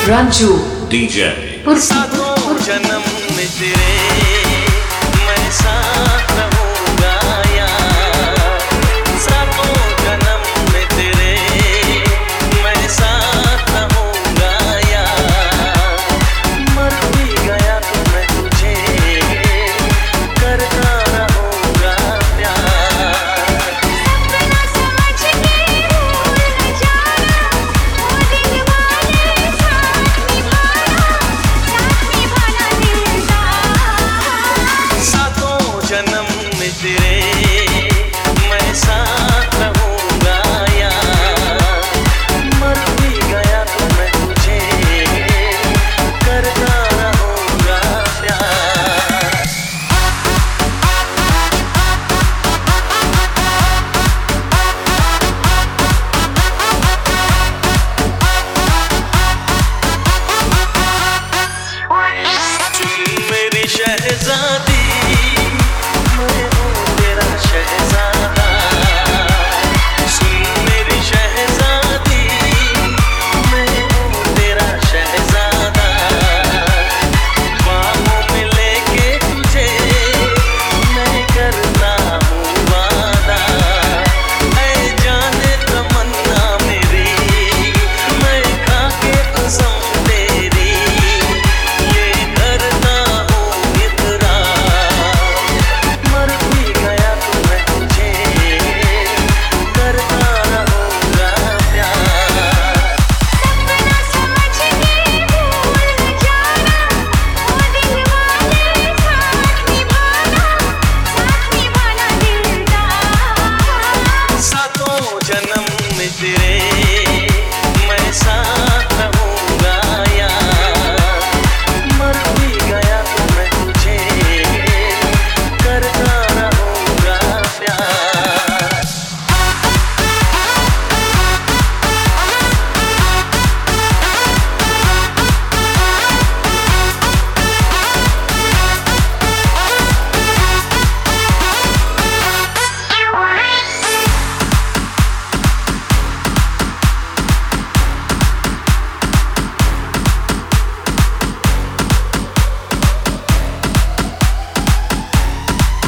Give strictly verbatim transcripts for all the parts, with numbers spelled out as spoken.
Ranju DJ सातों जन्म में तेरे मैं साथ रहूंगा यार, सातों जन्म में तेरे मैं साथ रहूंगा यार, मर भी गया तो मैं तुझे करता रहूंगा प्यार। सपना समझ के भूल जाना, वो दिन वाले साथ निभाना, साथ निभाना दिलदार। सातों जन्म में तेरे मैं साथ रहूंगा यार, मर भी गया तो मैं तुझे करता रहूंगा प्यार। सुन मेरी शहजादी, मैं हूँ तेरा शहजादा। सुन मेरी शहजादी, मैं हूँ तेरा शहजादा। बाहों में लेके तुझे मैं करता हूँ वादा। ऐ जाने तमन्ना मेरी, मैं खा के कसम तेरी ये करता हूँ इकरार। मर भी गया तो मैं तुझे करता रहूंगा प्यार। सपना समझ के भूल जाना, वो दिन वाले साथ निभाना, साथ निभाना दिलदार। सातों जन्म में तेरे मैं साथ रहूंगा यार, मर भी गया तो मैं तुझे करता रहूंगा प्यार।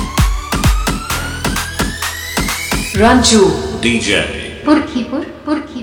Ranju डीजे पुरखीपुर पुरखी